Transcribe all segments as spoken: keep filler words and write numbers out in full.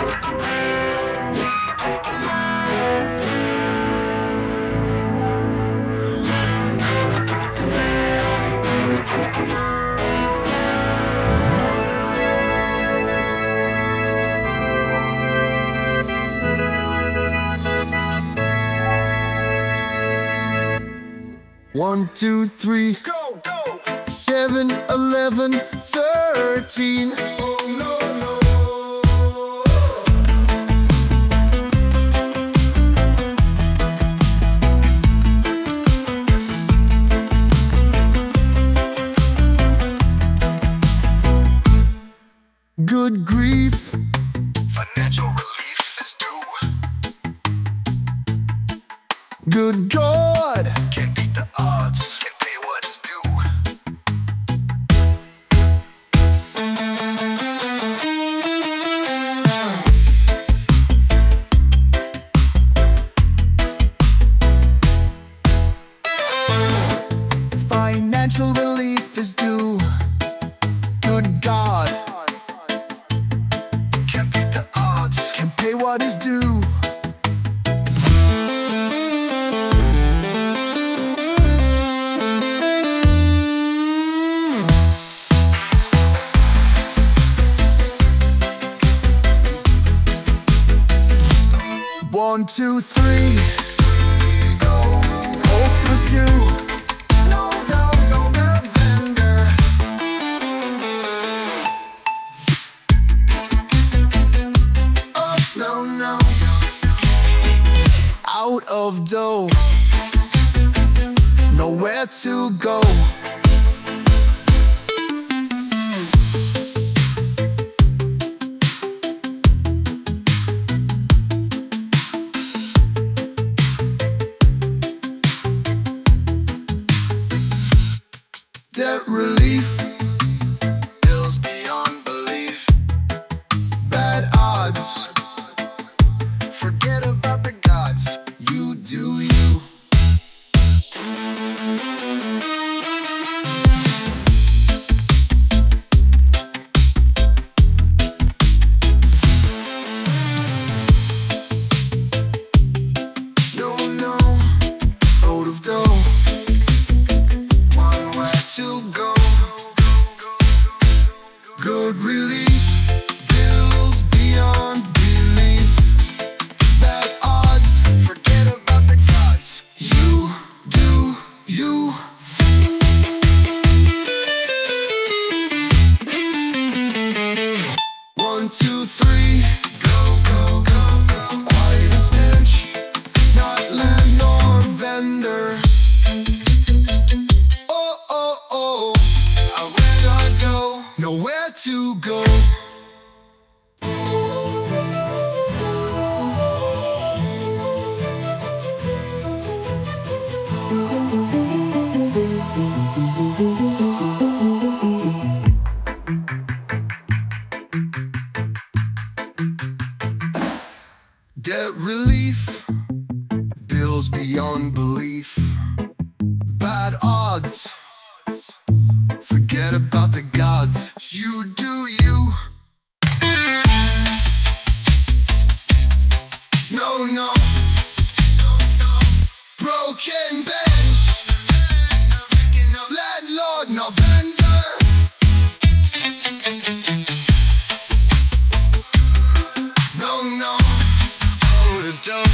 One, two, three, Go, go! seven, eleven, thirteen. Oh no, no! Good grief, Financial relief is due. good God, Can't beat the odds. Can't pay what is due. financial relief is due. Good God, Can't beat the odds. can pay what is due. One, two, three, Go! hope was due. No, no, no, November. Oh, no, no. Out of dough, nowhere to go. Debt relief, Bills beyond belief. bad odds. Forget about the gods. You do you. No, no, out of dough, One way to go. good relief, bills beyond belief, bad odds. Forget about the gods. You do you. One, two, three, Go, go, go, go. quite a stench, not land nor vendor. Oh, oh, oh, I went on dough. nowhere to go. Debt relief, bills beyond belief, bad odds. Forget about the gods. You do you. No, no. Broken bench. Landlord, no vendor. No, no. Out of dough.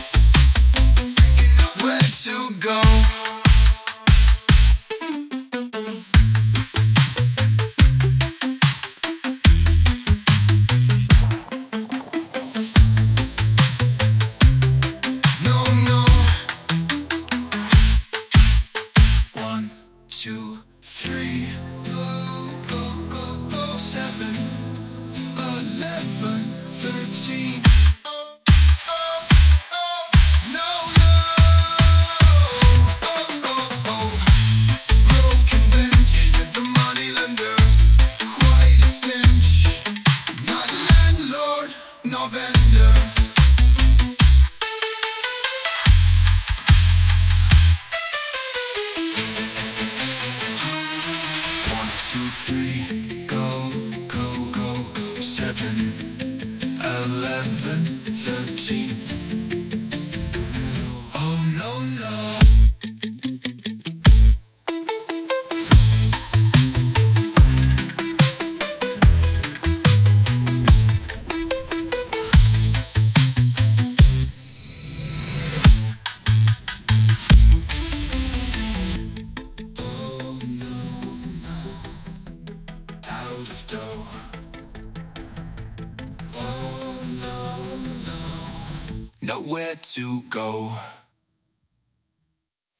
Where to go? No, no. One, two, three. Go, go, go, go. Seven, eleven, thirteen. No, no. Oh, oh, oh. Broken bench. The money lender. Quite a stench. Not landlord, no vendor. One, two, three, go, go, go. Seven, eleven, thirteen. Oh no, no. Out of dough. Oh no, no. Nowhere to go.